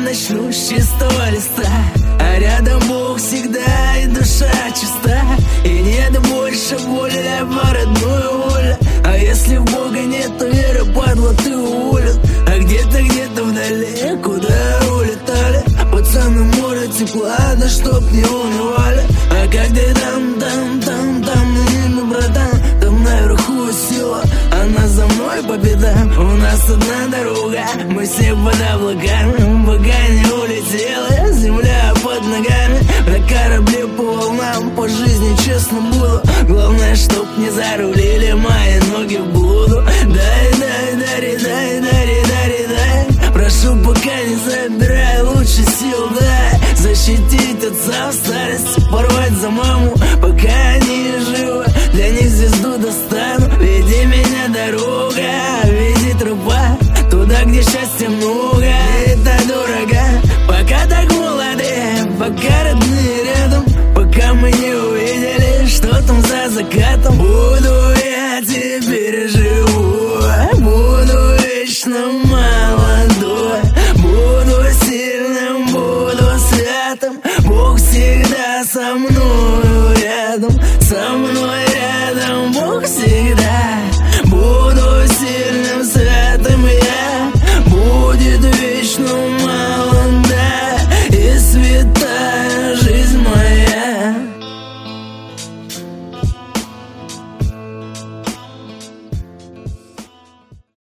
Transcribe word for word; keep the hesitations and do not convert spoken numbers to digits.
начну с чистого листа, а рядом Бог всегда и душа чиста. И нет больше боли, а родную волю. А если в Бога нет, то веры, падла, ты уволен. А где-то, где-то вдали, куда улетали пацаны, море тепла, да чтоб не унывали. А как ты там, там, там, там, ну, братан, там наверху сила, она за мной по пятам. У нас одна дорога, мы все под облаками, пока не улетела земля под ногами. На корабле по волнам, по жизни честно буду. Главное, чтоб не зарулили мои ноги в блуду. Дай, дай, дай, дай, дай, дай, дай. Прошу, пока не забирай, лучше сил дай. Защитить отца в старости, порвать за маму, пока они живы. Для них звезду достану. Веди меня, дорога, веди тропа туда, где счастья много. Это дорого, пока так молоды, пока родные рядом, пока мы не увидели, что там за закатом. Буду я теперь живу, буду вечно мало.